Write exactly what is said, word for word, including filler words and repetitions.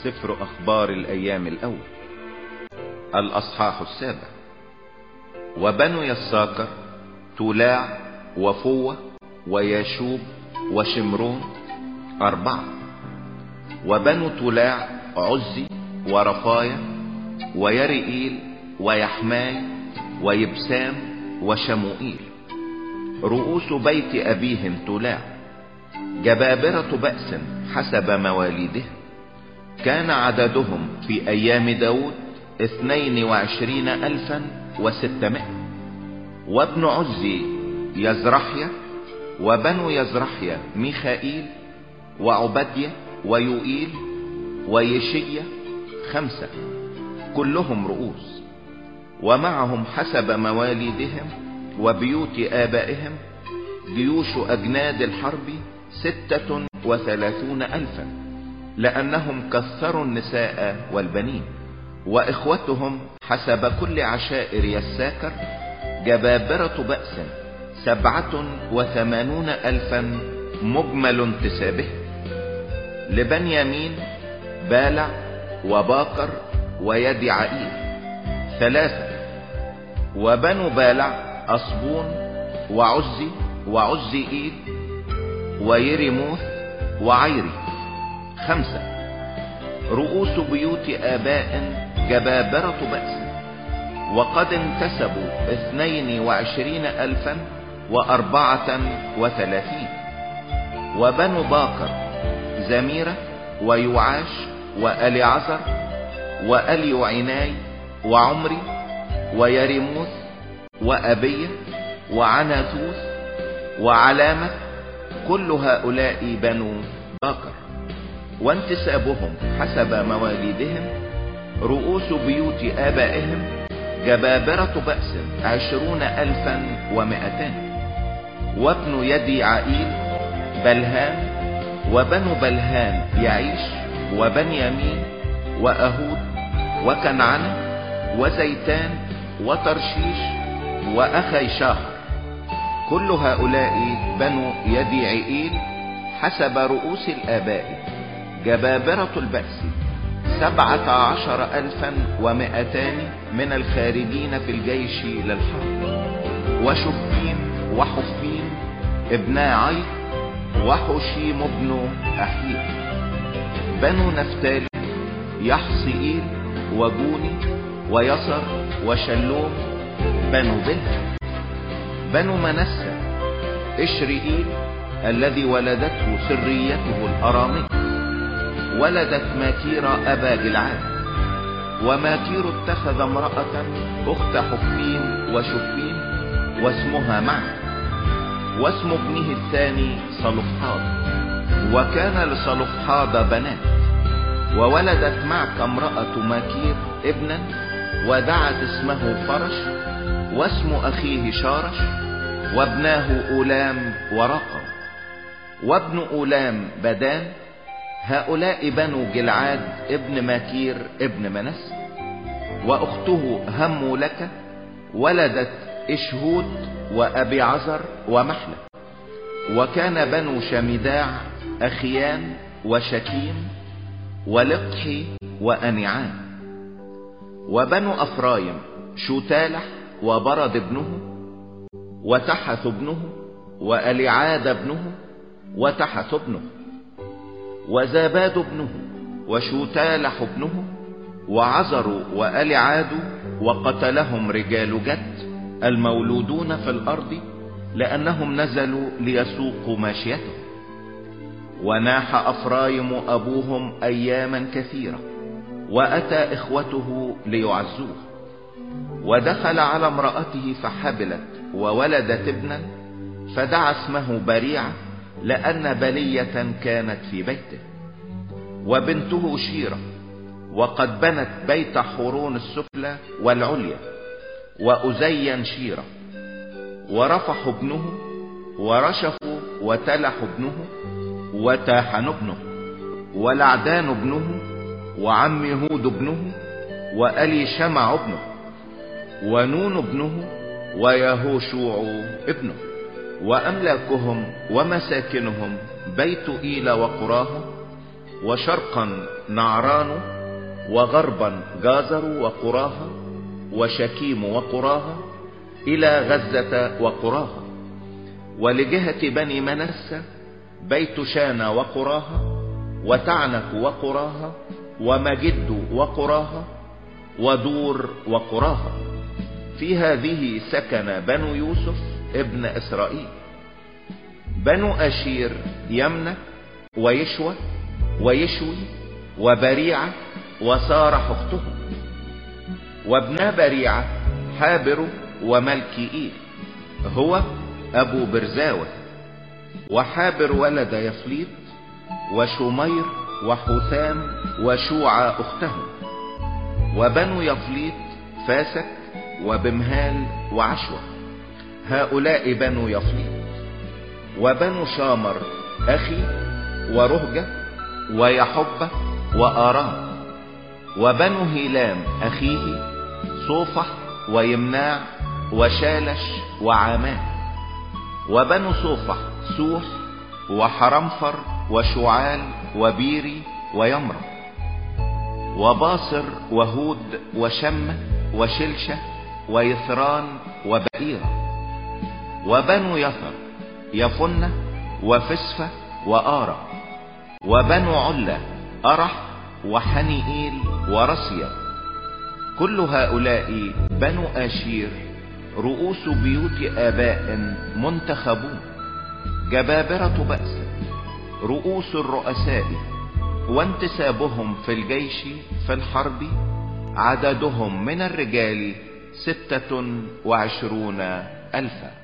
سفر أخبار الأيام الأول الأصحاح السابع. وبنو يساكر تولاع وفوة وياشوب وشمرون أربعة. وبنو تولاع عزي ورفايا ويرئيل ويحماي ويبسام وشموئيل. رؤوس بيت أبيهم تولاع جبابرة بأس حسب مواليدهم. كان عددهم في أيام داود اثنين وعشرين ألفا وستمائة. وابن عزي يزرحيا وبنو يزرحيا ميخائيل وعبدية ويوئيل ويشية خمسة، كلهم رؤوس. ومعهم حسب مواليدهم وبيوت آبائهم جيوش أجناد الحرب ستة وثلاثون ألفا، لأنهم كثروا النساء والبنين. وإخوتهم حسب كل عشائر يساكر جبابرة بأس سبعة وثمانون ألفا مجمل انتسابه. لبنيامين بالع وباقر ويدعائيل ثلاثة. وبنو بالع أصبون وعزي وعزيئيل ويرموث وعيري خمسة. رؤوس بيوت آباء جبابرة بأس، وقد انتسبوا اثنين وعشرين ألفا وأربعة وثلاثين. وبنو باقر زميرة ويوعاش وأليعزر وأليوعناي وعمري ويرموث وأبية وعناثوث وعلامة، كل هؤلاء بنو باقر. وانتسابهم حسب مواليدهم رؤوس بيوت آبائهم جبابرة بأس عشرون ألفا ومائتان. وابن يدعائيل بلهان وبنو بلهان يعيش وبنيامين وأهود وكنعان وزيتان وترشيش وأخي شاهر، كل هؤلاء بنو يدعائيل حسب رؤوس الآباء جبابرة البأس سبعة عشر ألفا ومائتان من الخارجين في الجيش للحرب. وشبين وحفين ابنا عيط وحشيم ابن أحيل. بنو نفتالي يحصئيل وجوني ويسر وشلوم بنو بلها. بنو منسى إشرئيل الذي ولدته سريته الأرامي، ولدت ماكير أبا جلعاد. وماكير اتخذ امرأة أخت حفين وشفين واسمها معا، واسم ابنه الثاني صلفحاد. وكان لصلفحاد بنات، وولدت معك امرأة ماكير ابنا ودعت اسمه فرش، واسم أخيه شارش، وابناه أولام ورقم. وابن أولام بدان. هؤلاء بنو جلعاد ابن ماكير ابن منس. وأخته همولكة ولدت إشهود وأبي عزر ومحلة. وكان بنو شميداع أخيان وشكيم ولقحي وأنعام. وبنو أفرايم شوتالح وبرد ابنه وتحث ابنه وأليعاد ابنه وتحث ابنه. وزاباد ابنه وشوتالح ابنه وعزروا وأليعاد، وقتلهم رجال جد المولودون في الأرض، لأنهم نزلوا ليسوقوا ماشيتهم. وناح أفرايم أبوهم أياما كثيرة، وأتى إخوته ليعزوه. ودخل على امرأته فحبلت وولدت ابنا، فدعا اسمه بريعة لأن بلية كانت في بيته. وبنته شيرة، وقد بنت بيت حورون السفلى والعليا، وأزين شيرة. ورفح ابنه ورشف وتلح ابنه وتاحن ابنه ولعدان ابنه وعم يهود ابنه وألي شمع ابنه ونون ابنه ويهوشوع ابنه. وأملاكهم ومساكنهم بيت إيلا وقراها وشرقا نعران، وغربا جازر وقراها، وشكيم وقراها، الى غزة وقراها. ولجهة بني منسى بيت شان وقراها، وتعنك وقراها، ومجد وقراها، ودور وقراها. في هذه سكن بنو يوسف ابن إسرائيل. بنو أشير يمنة ويشوى ويشوي وبريعة وسارح اختهم. وابنا بريعة حابر وملكيئيل، هو أبو برزاوة. وحابر ولد يفليط وشمير وحثام وشوعة اختهم. وبنو يفليط فاسك وبمهال وعشوة، هؤلاء بنو يفليط. وبنو شامر أخي ورهجة ويحبة وآرام. وبنو هيلام أخيه صوفح ويمناع وشالش وعامان. وبنو صوفح سوح وحرمفر وشعال وبيري ويمرة. وباصر وهود وشمة وشلشة ويثران وبئيرة. وبنو يثر يفنة وفسفة وآرة. وبنو علا أرح وحنيئيل ورسيا. كل هؤلاء بنو آشير، رؤوس بيوت آباء منتخبون، جبابرة بأس، رؤوس الرؤساء، وانتسابهم في الجيش في الحرب، عددهم من الرجال ستة وعشرون ألفا.